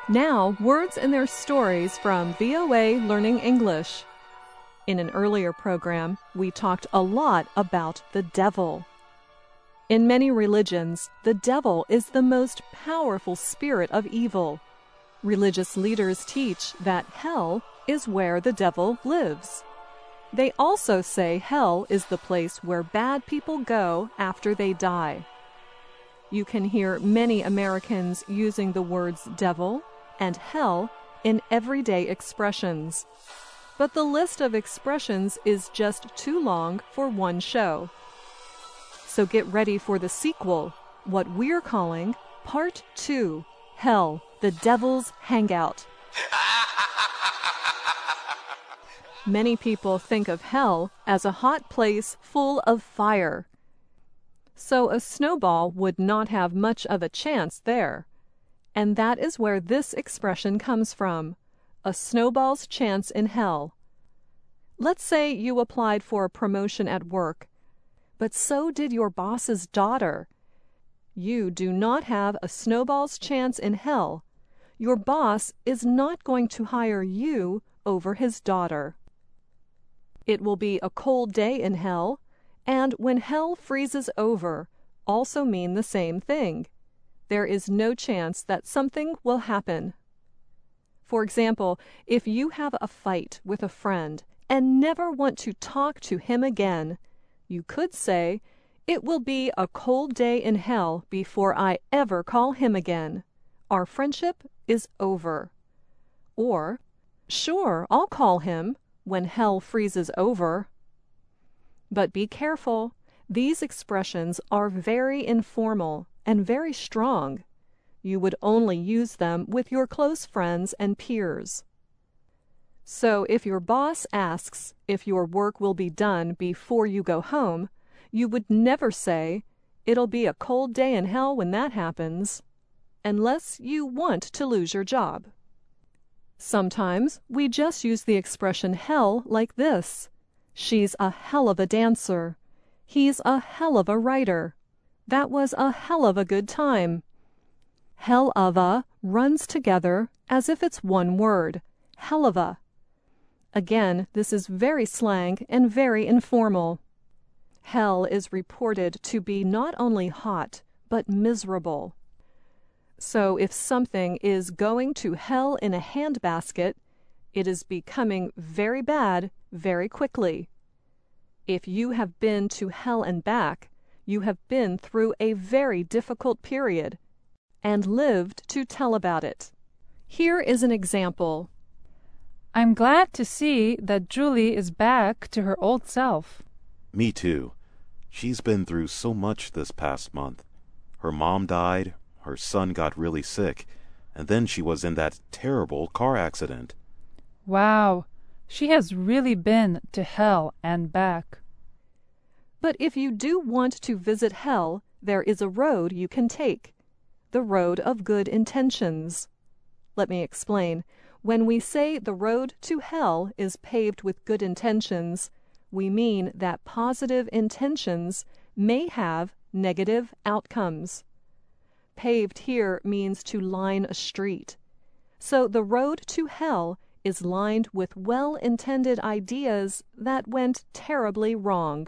Now, words and their stories from VOA Learning English. In an earlier program, we talked a lot about the devil. In many religions, the devil is the most powerful spirit of evil. Religious leaders teach that hell is where the devil lives. They also say hell is the place where bad people go after they die. You can hear many Americans using the words devil and hell in everyday expressions. But the list of expressions is just too long for one show. So get ready for the sequel, what we're calling Part 2, Hell, the Devil's Hangout. Many people think of hell as a hot place full of fire. So a snowball would not have much of a chance there. And that is where this expression comes from, a snowball's chance in hell. Let's say you applied for a promotion at work, but so did your boss's daughter. You do not have a snowball's chance in hell. Your boss is not going to hire you over his daughter. It will be a cold day in hell, and when hell freezes over, also mean the same thing. There is no chance that something will happen. For example, if you have a fight with a friend and never want to talk to him again, you could say, "It will be a cold day in hell before I ever call him again. Our friendship is over." Or, "Sure, I'll call him when hell freezes over." But be careful. These expressions are very informal and very strong. You would only use them with your close friends and peers. So if your boss asks if your work will be done before you go home, you would never say, "It'll be a cold day in hell when that happens," unless you want to lose your job. Sometimes we just use the expression hell like this: "She's a hell of a dancer." "He's a hell of a writer." "That was a hell of a good time." Hell of a runs together as if it's one word, hell of a. Again, this is very slang and very informal. Hell is reported to be not only hot, but miserable. So if something is going to hell in a handbasket, it is becoming very bad very quickly. If you have been to hell and back, you have been through a very difficult period and lived to tell about it. Here is an example. I'm glad to see that Julie is back to her old self. Me too. She's been through so much this past month. Her mom died, her son got really sick, and then she was in that terrible car accident. Wow, she has really been to hell and back. But if you do want to visit hell, there is a road you can take, the road of good intentions. Let me explain. When we say the road to hell is paved with good intentions, we mean that positive intentions may have negative outcomes. Paved here means to line a street. So the road to hell is lined with well-intended ideas that went terribly wrong.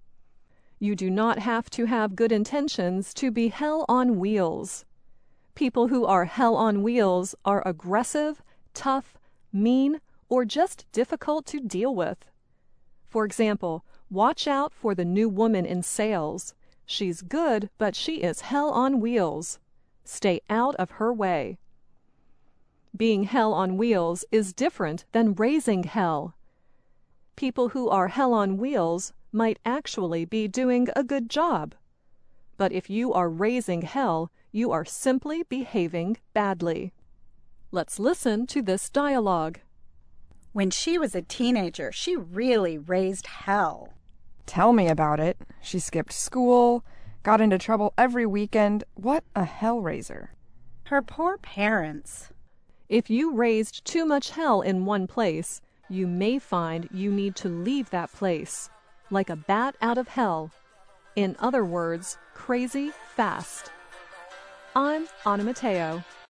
You do not have to have good intentions to be hell on wheels. People who are hell on wheels are aggressive, tough, mean, or just difficult to deal with. For example, watch out for the new woman in sales. She's good, but she is hell on wheels. Stay out of her way. Being hell on wheels is different than raising hell. People who are hell on wheels might actually be doing a good job. But if you are raising hell, you are simply behaving badly. Let's listen to this dialogue. When she was a teenager, she really raised hell. Tell me about it. She skipped school, got into trouble every weekend. What a hellraiser. Her poor parents. If you raised too much hell in one place, you may find you need to leave that place, like a bat out of hell. In other words, crazy fast. I'm Anna Mateo.